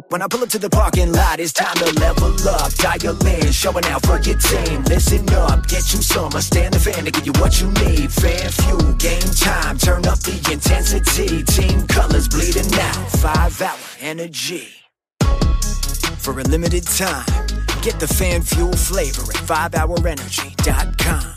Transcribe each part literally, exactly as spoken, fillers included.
When I pull up to the parking lot, it's time to level up. Dial in, showing out for your team. Listen up, get you some. I stand the fan to give you what you need. Fan fuel, game time, turn up the intensity. Team colors bleeding out, five hour energy. For a limited time, get the fan fuel flavor at five hour energy dot com.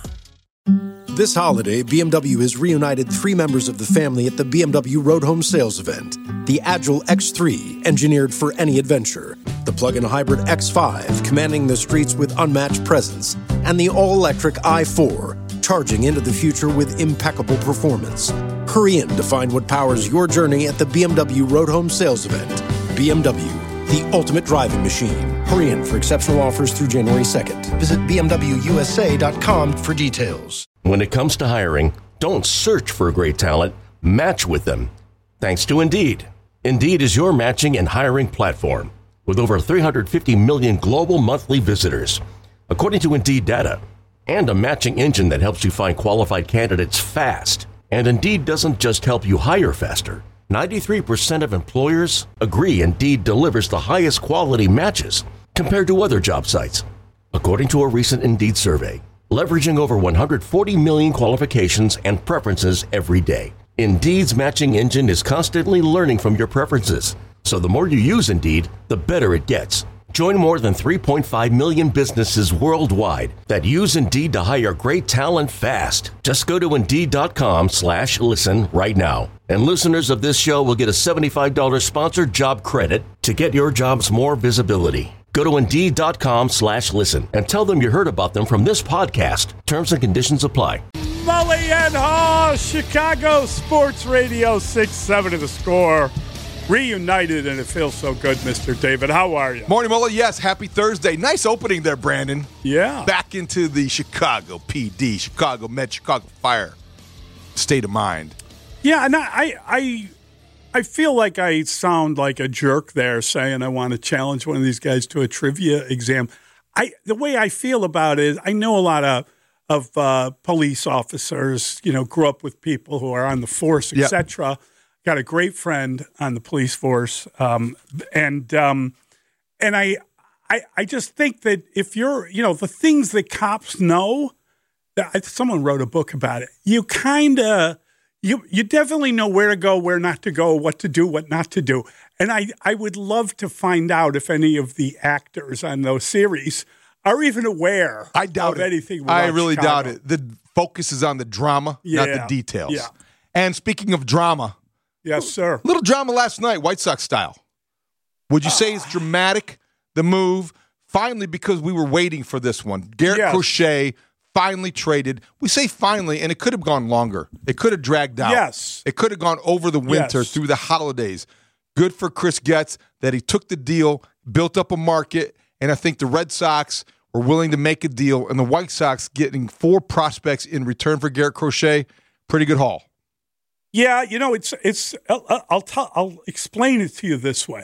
This holiday, B M W has reunited three members of the family at the B M W Road Home Sales Event. The Agile X three, engineered for any adventure. The plug-in hybrid X five, commanding the streets with unmatched presence. And the all-electric i four, charging into the future with impeccable performance. Hurry in to find what powers your journey at the B M W Road Home Sales Event. B M W, the ultimate driving machine. Hurry in for exceptional offers through January second. Visit B M W U S A dot com for details. When it comes to hiring, don't search for great talent, match with them. Thanks to Indeed. Indeed is your matching and hiring platform with over three hundred fifty million global monthly visitors, according to Indeed data, and a matching engine that helps you find qualified candidates fast. And Indeed doesn't just help you hire faster. ninety-three percent of employers agree Indeed delivers the highest quality matches compared to other job sites, according to a recent Indeed survey, leveraging over one hundred forty million qualifications and preferences every day. Indeed's matching engine is constantly learning from your preferences, so the more you use Indeed, the better it gets. Join more than three point five million businesses worldwide that use Indeed to hire great talent fast. Just go to Indeed.com slash listen right now. And listeners of this show will get a seventy-five dollars sponsored job credit to get your jobs more visibility. Go to Indeed.com slash listen and tell them you heard about them from this podcast. Terms and conditions apply. Mully and Haw, Chicago Sports Radio, six seven of the Score. Reunited, and it feels so good, Mister David. How are you? Morning, Mully. Yes, happy Thursday. Nice opening there, Brandon. Yeah. Back into the Chicago P D, Chicago Med, Chicago Fire state of mind. Yeah, and I, I, I feel like I sound like a jerk there saying I want to challenge one of these guys to a trivia exam. I the way I feel about it is I know a lot of of uh, police officers, you know, grew up with people who are on the force, et cetera. Yep. Got a great friend on the police force, um, and um, and I, I I just think that if you're, you know, the things that cops know, that someone wrote a book about it. You kind of you you definitely know where to go, where not to go, what to do, what not to do. And I I would love to find out if any of the actors on those series are even aware I doubt of it. anything. I really Chicago. doubt it. The focus is on the drama, yeah, not the details. Yeah. And speaking of drama. Yes, sir. Little drama last night, White Sox style. Would you say it's dramatic, the move? Finally, because we were waiting for this one. Garrett yes. Crochet finally traded. We say finally, and it could have gone longer. It could have dragged out. Yes. It could have gone over the winter, yes. through the holidays. Good for Chris Getz that he took the deal, built up a market, and I think the Red Sox were willing to make a deal, and the White Sox getting four prospects in return for Garrett Crochet, pretty good haul. Yeah, you know, it's it's. I'll I'll, t- I'll explain it to you this way.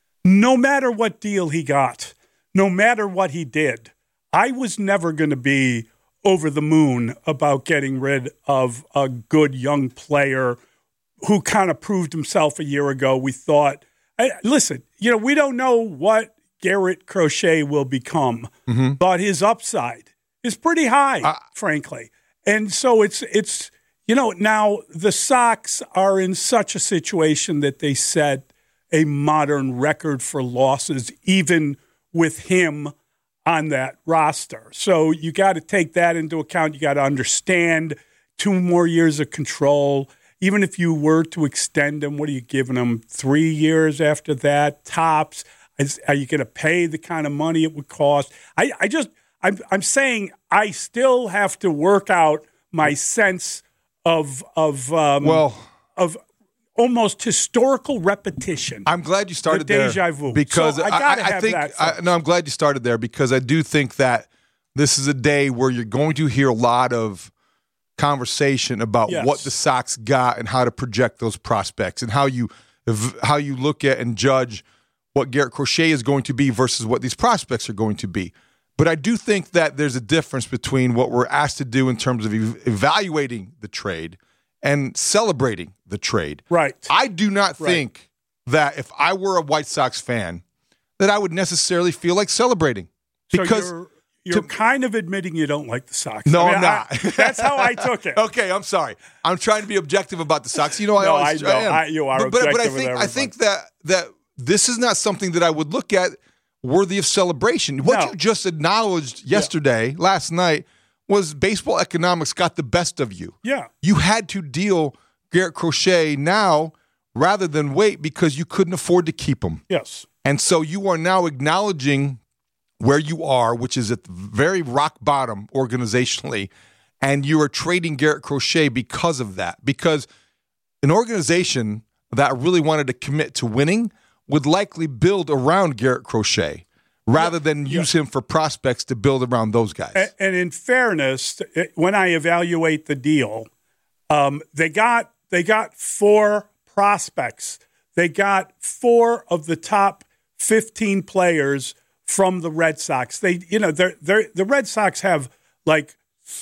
No matter what deal he got, no matter what he did, I was never going to be over the moon about getting rid of a good young player who kind of proved himself a year ago. We thought, I, listen, you know, we don't know what Garrett Crochet will become, mm-hmm. but his upside is pretty high, uh, frankly, and so it's it's. You know, now the Sox are in such a situation that they set a modern record for losses, even with him on that roster. So you got to take that into account. You got to understand two more years of control. Even if you were to extend him, what are you giving him? Three years after that, tops? Is, are you going to pay the kind of money it would cost? I, I just, I'm, I'm saying I still have to work out my sense of of um, well of almost historical repetition. I'm glad you started the there deja vu because so I, gotta I, I have think that I, no, I'm glad you started there because I do think that this is a day where you're going to hear a lot of conversation about yes. what the Sox got and how to project those prospects and how you how you look at and judge what Garrett Crochet is going to be versus what these prospects are going to be. But I do think that there's a difference between what we're asked to do in terms of ev- evaluating the trade and celebrating the trade. Right. I do not right. think that if I were a White Sox fan that I would necessarily feel like celebrating. Because so you're, you're to, kind of admitting you don't like the Sox. No, I mean, I'm not. I, that's how I took it. Okay, I'm sorry. I'm trying to be objective about the Sox. You know, I no, always I know. I am. I, you are but, objective but, but I think with I think that that this is not something that I would look at worthy of celebration. What No. you just acknowledged yesterday, yeah. last night, was baseball economics got the best of you. Yeah. You had to deal Garrett Crochet now rather than wait because you couldn't afford to keep him. Yes. And so you are now acknowledging where you are, which is at the very rock bottom organizationally, and you are trading Garrett Crochet because of that. Because an organization that really wanted to commit to winning would likely build around Garrett Crochet rather than use him for prospects to build around those guys. And, and in fairness, when I evaluate the deal, um, they got they got four prospects. They got four of the top fifteen players from the Red Sox. They, you know, they're, they're, the Red Sox have like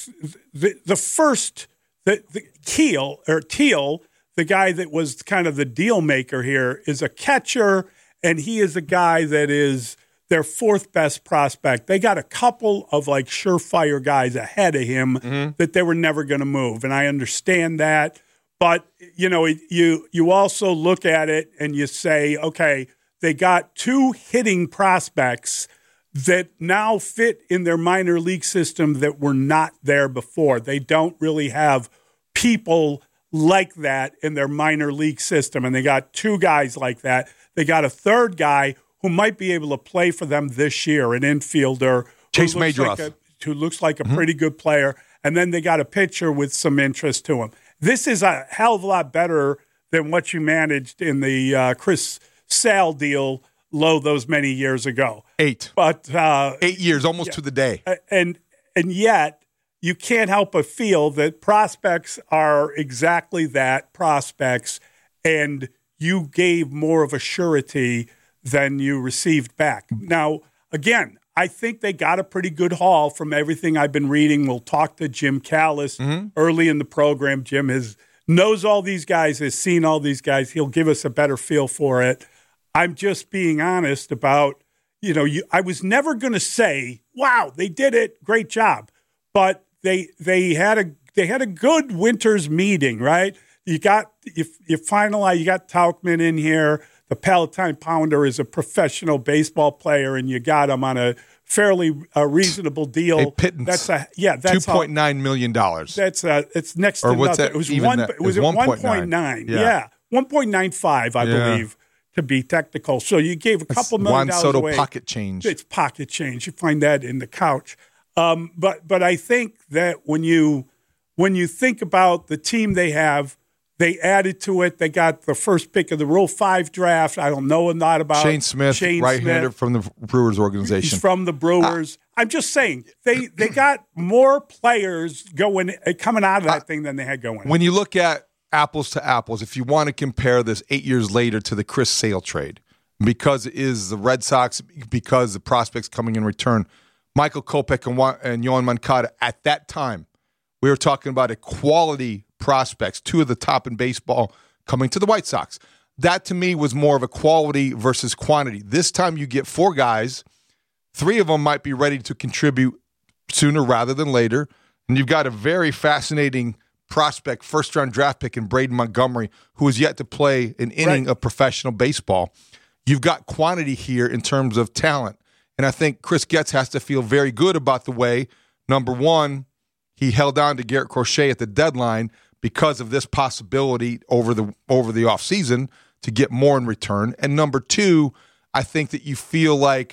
the the first the, the Keel or Teal, the guy that was kind of the deal maker here, is a catcher, and he is a guy that is their fourth best prospect. They got a couple of like surefire guys ahead of him mm-hmm. that they were never going to move, and I understand that. But you know, you you also look at it and you say, okay, they got two hitting prospects that now fit in their minor league system that were not there before. They don't really have people like that in their minor league system, and they got two guys like that. They got a third guy who might be able to play for them this year, an infielder Chase who looks Majoff, like a, who looks like a mm-hmm. pretty good player, and then they got a pitcher with some interest to him. This is a hell of a lot better than what you managed in the uh, Chris Sale deal low those many years ago. Eight. But uh, Eight years, almost yeah, to the day. And and yet you can't help but feel that prospects are exactly that, prospects, and you gave more of a surety than you received back. Now, again, I think they got a pretty good haul from everything I've been reading. We'll talk to Jim Callis mm-hmm. early in the program. Jim has knows all these guys, has seen all these guys. He'll give us a better feel for it. I'm just being honest about, you know, you, I was never going to say, wow, they did it, great job. But they they had a they had a good winter's meeting, right? You got you, you finalize, you got Tauchman in here. The Palatine Pounder is a professional baseball player, and you got him on a fairly uh, reasonable deal. A pittance. That's a yeah. That's two point nine million dollars. That's a, it's next or to what's nothing. That, it was even one. that, It was, it was at one point nine. Yeah, yeah. one point nine five, I yeah. believe, to be technical. So you gave a couple That's million Juan dollars Soto away. pocket change. It's pocket change. You find that in the couch. Um, but but I think that when you when you think about the team they have. They added to it. They got the first pick of the Rule five draft. I don't know a lot about Shane Smith, Shane right-hander Smith. from the Brewers organization. He's from the Brewers. Uh, I'm just saying they they got more players going coming out of that uh, thing than they had going. When you look at apples to apples, if you want to compare this eight years later to the Chris Sale trade, because it is the Red Sox, because the prospects coming in return, Michael Kopech and, and Yoan Moncada, at that time, we were talking about a quality prospects, two of the top in baseball coming to the White Sox. That to me was more of a quality versus quantity. This time you get four guys. Three of them might be ready to contribute sooner rather than later. And you've got a very fascinating prospect, first-round draft pick in Braden Montgomery, who is yet to play an inning right. of professional baseball. You've got quantity here in terms of talent. And I think Chris Getz has to feel very good about the way, number one, he held on to Garrett Crochet at the deadline because of this possibility over the over the offseason to get more in return. And number two, I think that you feel like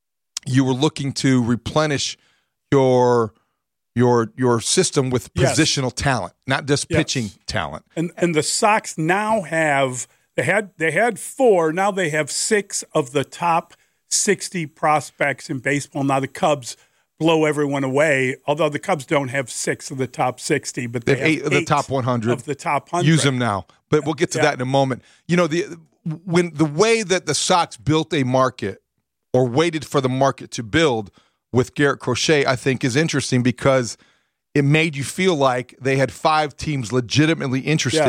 you were looking to replenish your your your system with yes. positional talent, not just yes. pitching talent. And and the Sox now have they had they had four, now they have six of the top sixty prospects in baseball. Now the Cubs blow everyone away, although the Cubs don't have six of the top sixty, but they, they have, have eight of the top one hundred. Of the top one hundred. Use them now. But we'll get to yeah. that in a moment. You know, the when the way that the Sox built a market or waited for the market to build with Garrett Crochet, I think is interesting because it made you feel like they had five teams legitimately interested yes.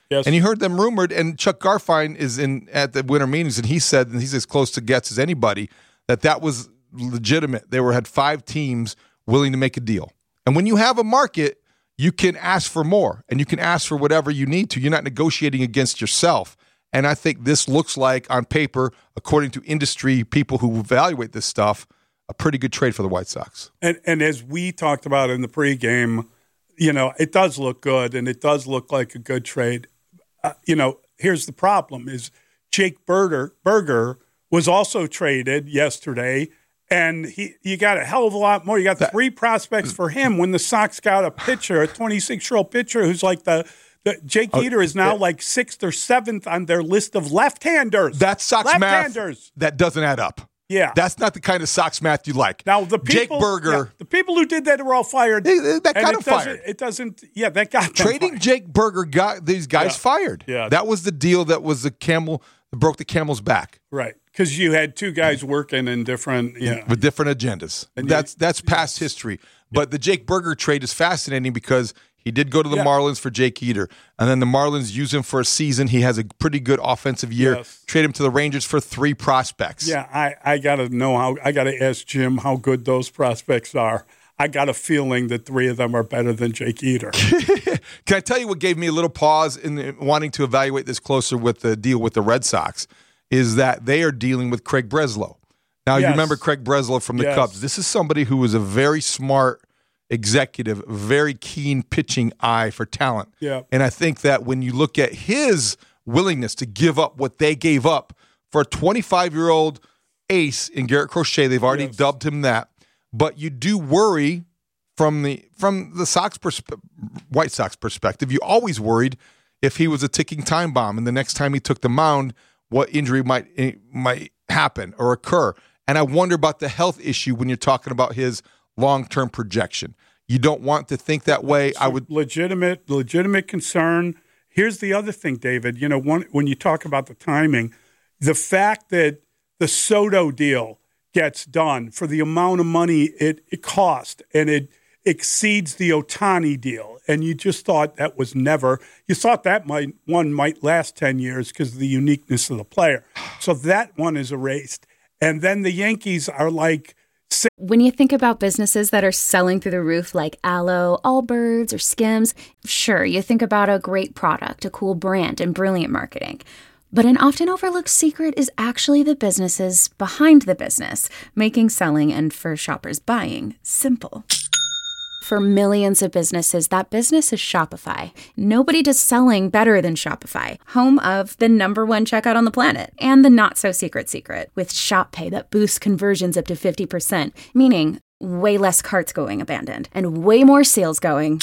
Yes. And you heard them rumored, and Chuck Garfien is in at the winter meetings, and he said, and he's as close to gets as anybody, that that was legitimate. They were had five teams willing to make a deal. And when you have a market, you can ask for more, and you can ask for whatever you need to. You're not negotiating against yourself. And I think this looks like, on paper, according to industry people who evaluate this stuff, a pretty good trade for the White Sox. And, and as we talked about in the pregame, you know, it does look good, and it does look like a good trade. Uh, you know, here's the problem: is Jake Berger, Berger was also traded yesterday, and he you got a hell of a lot more. You got three prospects for him when the Sox got a pitcher, a twenty-six-year-old pitcher who's like the. The, Jake Eater is now like sixth or seventh on their list of left-handers. That's Sox left-handers. math that doesn't add up. Yeah. That's not the kind of Sox math you like. Now, the people, Jake Berger. Yeah, the people who did that are all fired. They, they, that got him fired. It doesn't, yeah, that got them Trading fired. Jake Berger got these guys Yeah. fired. Yeah. That was the deal that was the camel, that broke the camel's back. Right. Because you had two guys working in different, yeah. With different agendas. And that's you- that's past history. But the Jake Berger trade is fascinating because he did go to the Yeah. Marlins for Jake Eater. And then the Marlins use him for a season. He has a pretty good offensive year. Yes. Trade him to the Rangers for three prospects. Yeah, I, I got to know how, I got to ask Jim how good those prospects are. I got a feeling that three of them are better than Jake Eater. Can I tell you what gave me a little pause in wanting to evaluate this closer with the deal with the Red Sox is that they are dealing with Craig Breslow. Now, you Yes. remember Craig Breslow from the Yes. Cubs. This is somebody who was a very smart executive, very keen pitching eye for talent. Yeah. And I think that when you look at his willingness to give up what they gave up for a twenty-five-year-old ace in Garrett Crochet, they've already Yes. dubbed him that. But you do worry from the from the Sox persp- White Sox perspective. You always worried if he was a ticking time bomb, and the next time he took the mound, what injury might might happen or occur. And I wonder about the health issue when you're talking about his long-term projection. You don't want to think that way. I would legitimate, legitimate concern. Here's the other thing, David. You know, one, when you talk about the timing, the fact that the Soto deal gets done for the amount of money it, it cost, and it exceeds the Ohtani deal, and you just thought that was never. You thought that might one might last ten years because of the uniqueness of the player. So that one is erased, and then the Yankees are like. When you think about businesses that are selling through the roof like Aloe, Allbirds, or Skims, sure, you think about a great product, a cool brand, and brilliant marketing. But an often overlooked secret is actually the businesses behind the business, making selling and for shoppers buying simple. For millions of businesses, that business is Shopify. Nobody does selling better than Shopify, home of the number one checkout on the planet, and the not-so-secret secret, with Shop Pay that boosts conversions up to fifty percent, meaning way less carts going abandoned, and way more sales going.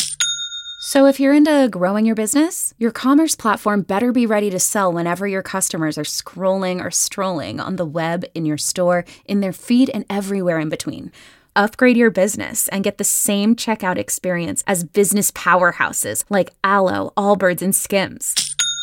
So if you're into growing your business, your commerce platform better be ready to sell whenever your customers are scrolling or strolling on the web, in your store, in their feed, and everywhere in between. Upgrade your business and get the same checkout experience as business powerhouses like Aloe, Allbirds, and Skims.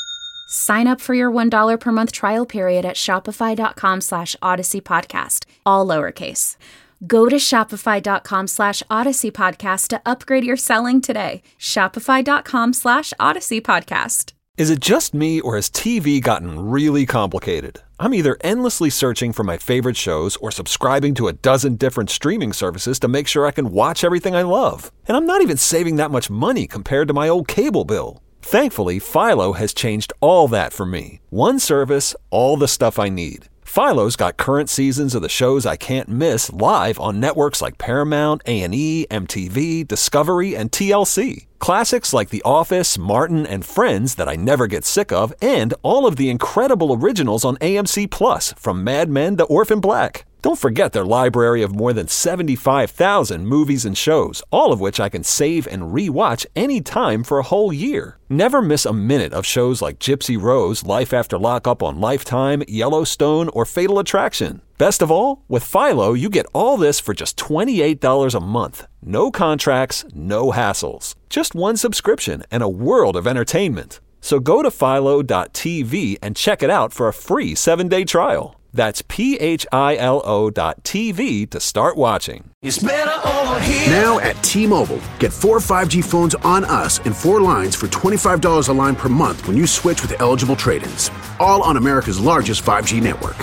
Sign up for your one dollar per month trial period at shopify.com slash Odyssey Podcast, all lowercase. Go to shopify.com slash Odyssey Podcast to upgrade your selling today. Shopify.com slash Odyssey Podcast. Is it just me, or has T V gotten really complicated? I'm either endlessly searching for my favorite shows or subscribing to a dozen different streaming services to make sure I can watch everything I love. And I'm not even saving that much money compared to my old cable bill. Thankfully, Philo has changed all that for me. One service, all the stuff I need. Philo's got current seasons of the shows I can't miss live on networks like Paramount, A and E, M T V, Discovery, and T L C. Classics like The Office, Martin, and Friends that I never get sick of, and all of the incredible originals on A M C Plus, from Mad Men to Orphan Black. Don't forget their library of more than seventy-five thousand movies and shows, all of which I can save and re-watch anytime for a whole year. Never miss a minute of shows like Gypsy Rose, Life After Lockup on Lifetime, Yellowstone, or Fatal Attraction. Best of all, with Philo, you get all this for just twenty-eight dollars a month. No contracts, no hassles. Just one subscription and a world of entertainment. So go to philo dot t v and check it out for a free seven-day trial. That's P H I L O dot T V to start watching. It's better over here. Now at T-Mobile, get four five G phones on us and four lines for twenty-five dollars a line per month when you switch with eligible trade-ins. All on America's largest five G network.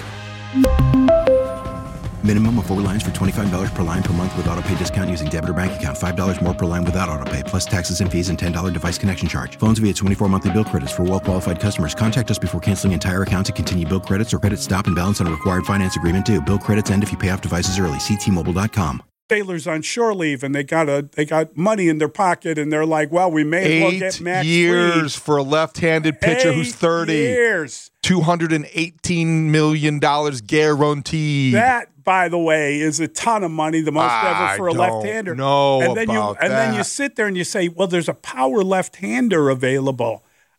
Minimum of four lines for twenty-five dollars per line per month with autopay discount using debit or bank account. five dollars more per line without autopay, plus taxes and fees and ten dollars device connection charge. Phones via twenty-four monthly bill credits for well-qualified customers. Contact us before canceling entire account to continue bill credits or credit stop and balance on a required finance agreement due. Bill credits end if you pay off devices early. See T Mobile dot com. Sailors on shore leave, and they got a they got money in their pocket, and they're like, "Well, we may as well get Max Eight years Fried. for a left-handed pitcher Eight who's thirty. Years. two hundred eighteen million dollars guaranteed. That, by the way, is a ton of money, the most I ever for a don't left-hander. know and then about you and then you that. sit there and you say, "Well, there's a power left-hander available."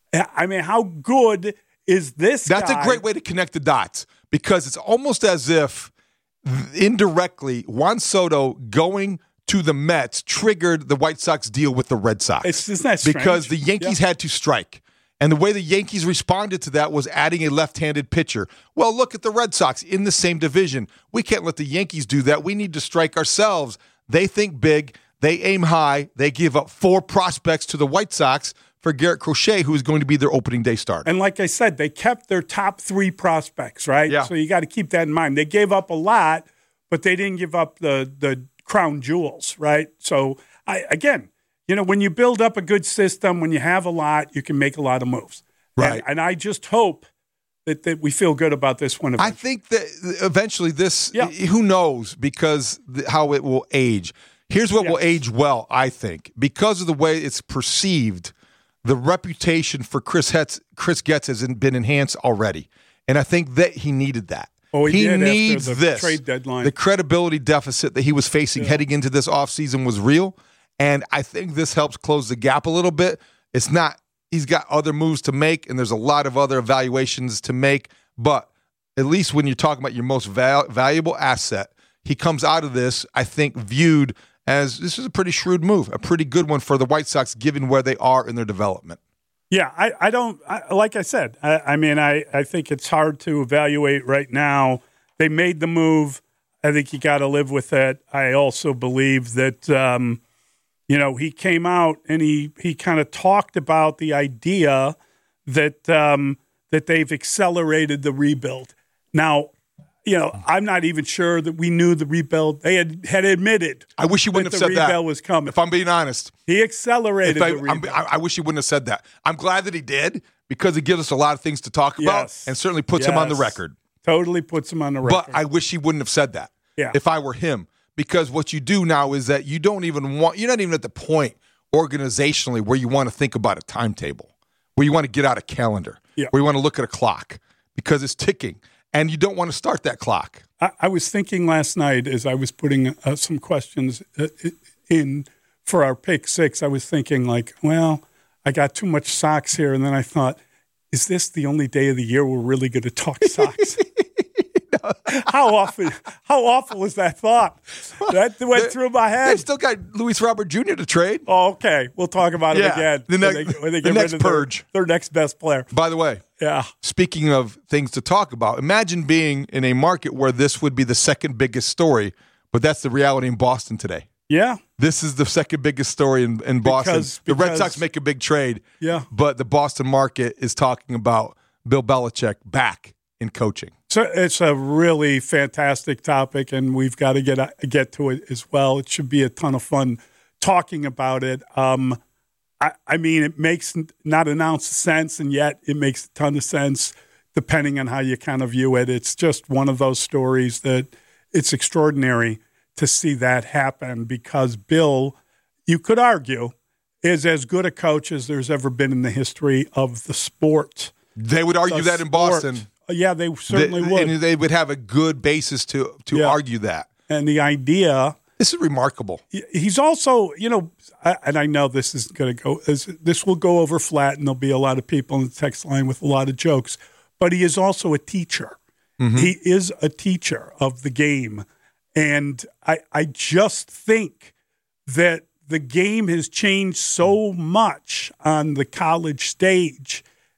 I mean, how good is this? That's guy? a great way to connect the dots because it's almost as if indirectly Juan Soto going to the Mets triggered the White Sox deal with the Red Sox. It's, isn't that strange? Because the Yankees Yeah. had to strike. And the way the Yankees responded to that was adding a left-handed pitcher. Well, look at the Red Sox in the same division. We can't let the Yankees do that. We need to strike ourselves. They think big. They aim high. They give up four prospects to the White Sox for Garrett Crochet, who is going to be their opening day starter. And like I said, they kept their top three prospects, right? Yeah. So you got to keep that in mind. They gave up a lot, but they didn't give up the the crown jewels, right? So I again, you know, when you build up a good system, when you have a lot, you can make a lot of moves. Right. And, and I just hope that, that we feel good about this one. I think that eventually this, Yeah. who knows, because th- how it will age. Here's what Yes. will age well, I think. Because of the way it's perceived, the reputation for Chris Hetz, Chris Getz has been enhanced already. And I think that he needed that. Oh, he did after needs the this. trade deadline. The credibility deficit that he was facing Yeah. heading into this offseason was real. And I think this helps close the gap a little bit. It's not, he's got other moves to make, and there's a lot of other evaluations to make. But at least when you're talking about your most val- valuable asset, he comes out of this, I think, viewed as this is a pretty shrewd move, a pretty good one for the White Sox, given where they are in their development. Yeah, I, I don't, I, like I said, I, I mean, I, I think it's hard to evaluate right now. They made the move. I think you got to live with it. I also believe that, um, you know, he came out and he, he kind of talked about the idea that um, that they've accelerated the rebuild. Now, you know, I'm not even sure that we knew the rebuild. They had, had admitted I wish he wouldn't that have the said that. rebuild was coming. If I'm being honest. He accelerated If I, the rebuild. I'm- I, I wish he wouldn't have said that. I'm glad that he did because it gives us a lot of things to talk about Yes. and certainly puts him on the Yes. record. Totally puts him on the record. But I wish he wouldn't have said that Yeah. if I were him. Because what you do now is that you don't even want, you're not even at the point organizationally where you want to think about a timetable, where you want to get out a calendar, Yeah. where you want to look at a clock because it's ticking and you don't want to start that clock. I, I was thinking last night as I was putting uh, some questions uh, in for our pick six, I was thinking like, well, I got too much Sox here. And then I thought, is this the only day of the year we're really going to talk Sox? How often? How awful was that thought? That went through my They've head. still got Luis Robert Junior to trade. Oh, okay, we'll talk about Yeah, it again. the when next- they, when they the get next rid of their- purge. their next best player. By the way, Yeah. speaking of things to talk about, imagine being in a market where this would be the second biggest story, but that's the reality in Boston today. Yeah. This is the second biggest story in, in Boston. Because- the Red because- Sox make a big trade, Yeah. but the Boston market is talking about Bill Belichick back in coaching. So it's a really fantastic topic, and we've got to get get to it as well. It should be a ton of fun talking about it. Um, I, I mean, it makes not an ounce of sense, and yet it makes a ton of sense depending on how you kind of view it. It's just one of those stories that it's extraordinary to see that happen because Bill, you could argue, is as good a coach as there's ever been in the history of the sport. They would argue The that in sport. Boston. Yeah, they certainly They- would. And they would have a good basis to, to Yeah. argue that. And the idea, This is remarkable. he's also, you know, I- and I know this is going to go, this- this will go over flat, and there'll be a lot of people in the text line with a lot of jokes, but he is also a teacher. He is a teacher of the game. And I, I just think that the game has changed so much on the college stage.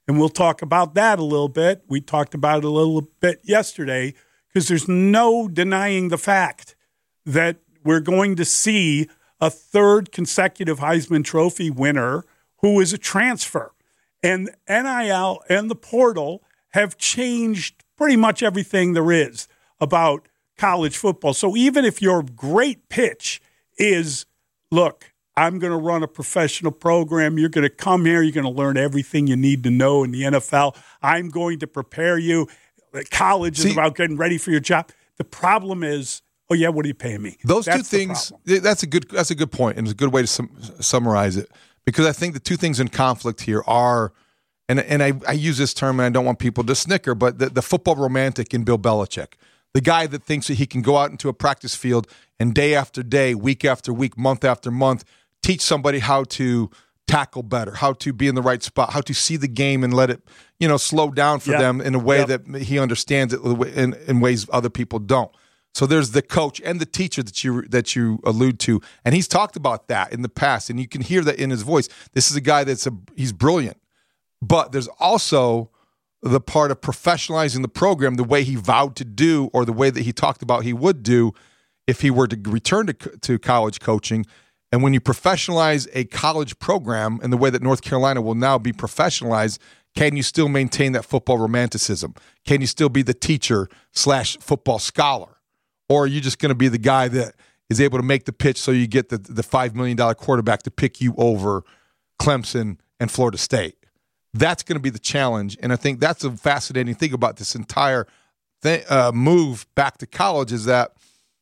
And we'll talk about that a little bit. We talked about it a little bit yesterday because there's no denying the fact that we're going to see a third consecutive Heisman Trophy winner who is a transfer. And N I L and the portal have changed pretty much everything there is about college football. So even if your great pitch is, look, I'm going to run a professional program. You're going to come here. You're going to learn everything you need to know in the N F L. I'm going to prepare you. College See, is about getting ready for your job. The problem is, oh, yeah, what are you paying me? Those that's two things, that's a good that's a good point, and it's a good way to sum, summarize it, because I think the two things in conflict here are, and and I, I use this term, and I don't want people to snicker, but the, the football romantic in Bill Belichick, the guy that thinks that he can go out into a practice field and day after day, week after week, month after month, teach somebody how to tackle better, how to be in the right spot, how to see the game and let it, you know, slow down for yep. them in a way yep. that he understands it in, in ways other people don't. So there's the coach and the teacher that you that you allude to, and he's talked about that in the past, and you can hear that in his voice. This is a guy that's a he's brilliant, but there's also the part of professionalizing the program the way he vowed to do, or the way that he talked about he would do if he were to return to to college coaching. And when you professionalize a college program in the way that North Carolina will now be professionalized, can you still maintain that football romanticism? Can you still be the teacher slash football scholar? Or are you just going to be the guy that is able to make the pitch so you get the, the five million dollars quarterback to pick you over Clemson and Florida State? That's going to be the challenge. And I think that's a fascinating thing about this entire th- uh, move back to college is that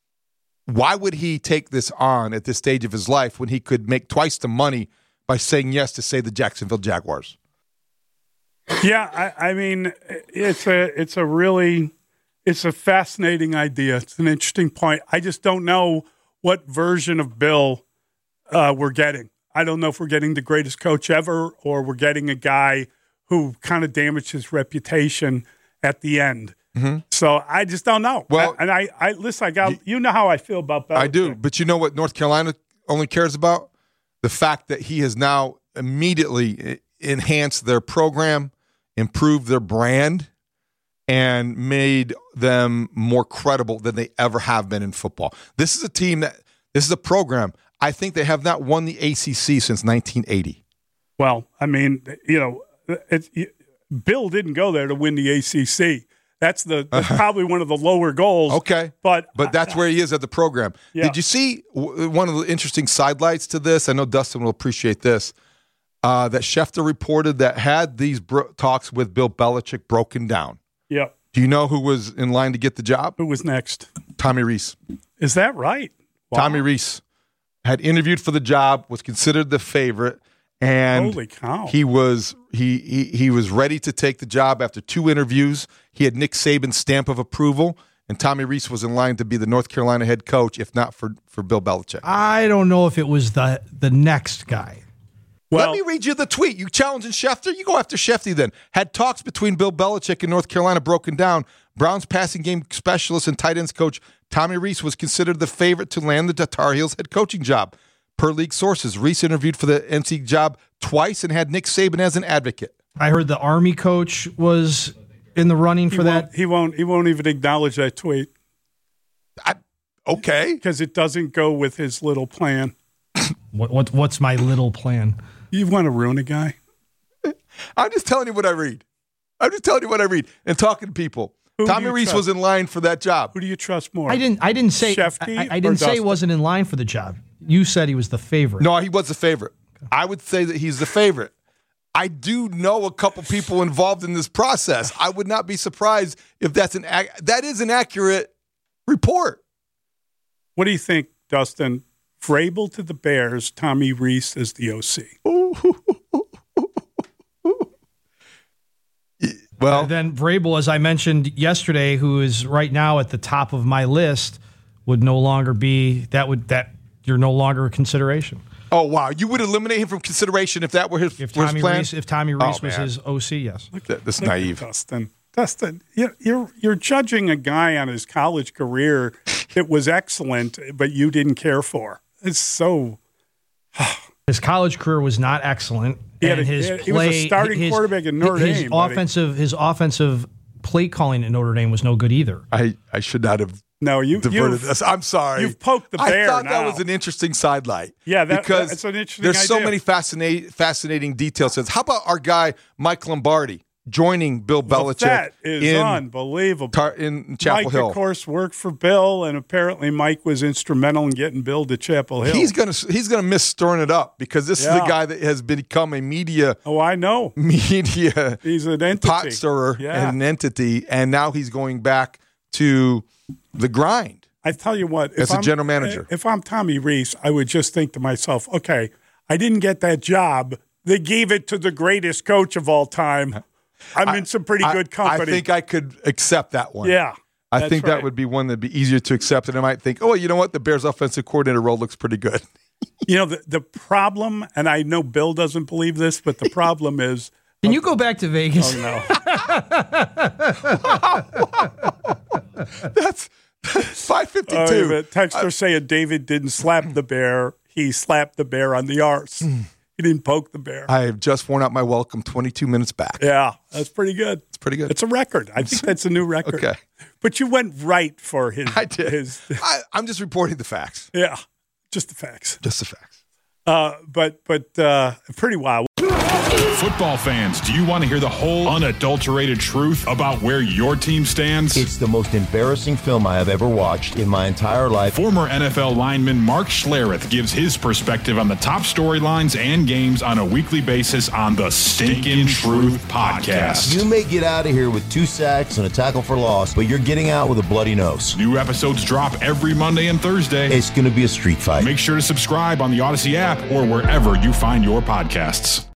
why would he take this on at this stage of his life when he could make twice the money by saying yes to, say, the Jacksonville Jaguars? Yeah, I, I mean, it's a it's a really it's a fascinating idea. It's an interesting point. I just don't know what version of Bill uh, we're getting. I don't know if we're getting the greatest coach ever, or we're getting a guy who kind of damaged his reputation at the end. Mm-hmm. So I just don't know. Well, I, and I, I listen. I got you, you know how I feel about Belichick. I do, but you know what North Carolina only cares about? The fact that he has now immediately enhanced their program, improved their brand, and made them more credible than they ever have been in football. This is a team that this is a program. I think they have not won the A C C since nineteen eighty. Well, I mean, you know, it's, it, Bill didn't go there to win the A C C. That's the that's probably one of the lower goals. Okay, but but that's where he is at the program. Yeah. Did you see one of the interesting sidelights to this? I know Dustin will appreciate this. Uh, that Schefter reported that had these bro- talks with Bill Belichick broken down. Yeah. Do you know who was in line to get the job? Who was next? Tommy Rees. Is that right? Wow. Tommy Rees had interviewed for the job, was considered the favorite. And holy cow. he was he, he he was ready to take the job after two interviews. He had Nick Saban's stamp of approval, and Tommy Rees was in line to be the North Carolina head coach, if not for, for Bill Belichick. I don't know if it was the the next guy. Well, let me read you the tweet. You challenging Schefter? You go after Schefter then. Had talks between Bill Belichick and North Carolina broken down. Browns passing game specialist and tight ends coach Tommy Rees was considered the favorite to land the Tar Heels head coaching job. Per league sources, Rees interviewed for the N C job twice and had Nick Saban as an advocate. I heard the Army coach was in the running for he that. Won't, he won't. He won't even acknowledge that tweet. I, okay, because it doesn't go with his little plan. what, what What's my little plan? You want to ruin a guy? I'm just telling you what I read. I'm just telling you what I read and talking to people. Who Tommy Rees was in line for that job. Who do you trust more? I didn't. I didn't say. Shefty I, I didn't say he wasn't in line for the job. You said he was the favorite. No, he was the favorite. Okay. I would say that he's the favorite. I do know a couple people involved in this process. I would not be surprised if that's an that is an accurate report. What do you think, Dustin? Vrabel to the Bears, Tommy Rees as the O C. Well, and then Vrabel, as I mentioned yesterday, who is right now at the top of my list, would no longer be that would that you're no longer a consideration. Oh wow, you would eliminate him from consideration if that were his, if were Tommy his plan. Rees, if Tommy Rees oh, was man. his O C, yes. Look at this naive, Dustin. Dustin, you're, you're you're judging a guy on his college career that was excellent, but you didn't care for. It's so. His college career was not excellent. He, had and a, his he, had, play, he was a starting his, quarterback at Notre his Dame. Offensive, his offensive play calling at Notre Dame was no good either. I, I should not have no, you, diverted this. I'm sorry. You've poked the bear I thought now. that was an interesting sidelight. Yeah, that, because that's an interesting there's so idea. many fascinating, fascinating details. How about our guy, Mike Lombardi, joining Bill Belichick Well, that is in, unbelievable. Tar- in Chapel Mike, Hill? of course, worked for Bill, and apparently Mike was instrumental in getting Bill to Chapel Hill. He's gonna he's gonna miss stirring it up because this Yeah. is the guy that has become a media. Oh, I know. Media. He's an entity. Pot stirrer Yeah. and an entity, and now he's going back to the grind. I tell you what, as if a I'm, general manager, if I'm Tommy Rees, I would just think to myself, okay, I didn't get that job. They gave it to the greatest coach of all time. I'm in some pretty I, good company. I think I could accept that one. Yeah. I that's think right. that would be one that'd be easier to accept. And I might think, oh, you know what? The Bears offensive coordinator role looks pretty good. You know, the, the problem, and I know Bill doesn't believe this, but the problem is. Can you go back to Vegas? Oh, no. That's five fifty-two. Oh, Texter saying David didn't slap the bear. He slapped the bear on the arse. He didn't poke the bear. I have just worn out my welcome twenty-two minutes back. Yeah, that's pretty good. It's pretty good. It's a record. I think that's a new record. Okay. But you went right for his. I did. His, I, I'm just reporting the facts. yeah, just the facts. Just the facts. Uh, but but uh, pretty wild. Football fans, do you want to hear the whole unadulterated truth about where your team stands? It's the most embarrassing film I have ever watched in my entire life. Former N F L lineman Mark Schlereth gives his perspective on the top storylines and games on a weekly basis on the Stinkin' Truth Podcast. You may get out of here with two sacks and a tackle for loss, but you're getting out with a bloody nose. New episodes drop every Monday and Thursday. It's going to be a street fight. Make sure to subscribe on the Odyssey app or wherever you find your podcasts.